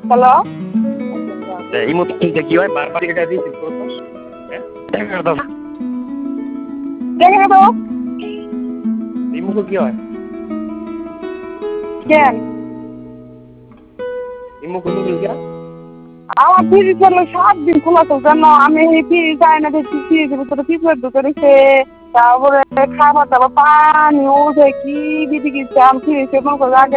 Hello. এই মতো কি হয় বারবার এটা রিসিভ করতো হ্যাঁ দেখা দাও দেখে দাও এই মুখে কি হয় কেন এই মুখে কি আমার ফ্রিজ হলো 7 দিন খোলা তো কেন আমি এই ফ্রিজ চাই না দেখছি ফ্রিজের ভিতরে পিঁপড়ের ঢুকে তারপরে খাবার দাবার পানি ওঠে কি বিধি আমি ফ্রিজ মনে করে